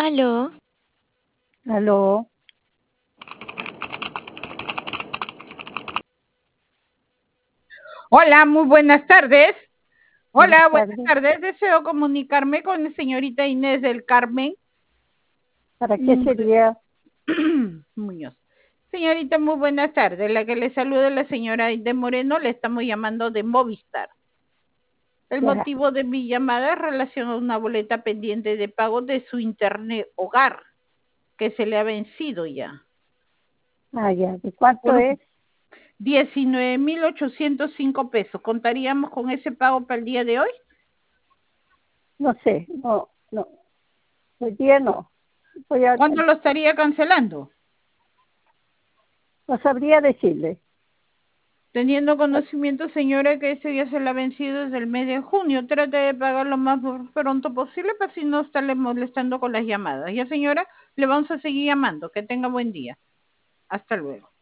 Aló, Aló, Hola, muy buenas tardes. Hola, buenas buenas tardes. tardes. Deseo comunicarme con la señorita Inés del Carmen ¿Para qué sería? Muñoz. Señorita, muy buenas tardes. La que le saluda es la señora Aide Moreno. Le estamos llamando de Movistar. El Ya, motivo de mi llamada es relación a una boleta pendiente de pago de su internet hogar, que se le ha vencido ya. ya. ¿De cuánto Por es? 19.805 pesos. ¿Contaríamos con ese pago para el día de hoy? No sé, no. Hoy día no. ¿Cuándo lo estaría cancelando? No sabría decirle. Teniendo conocimiento, señora, que ese día se le ha vencido desde el mes de junio. Trate de pagar lo más pronto posible para si no estarle molestando con las llamadas. Ya, señora, le vamos a seguir llamando. Que tenga buen día. Hasta luego.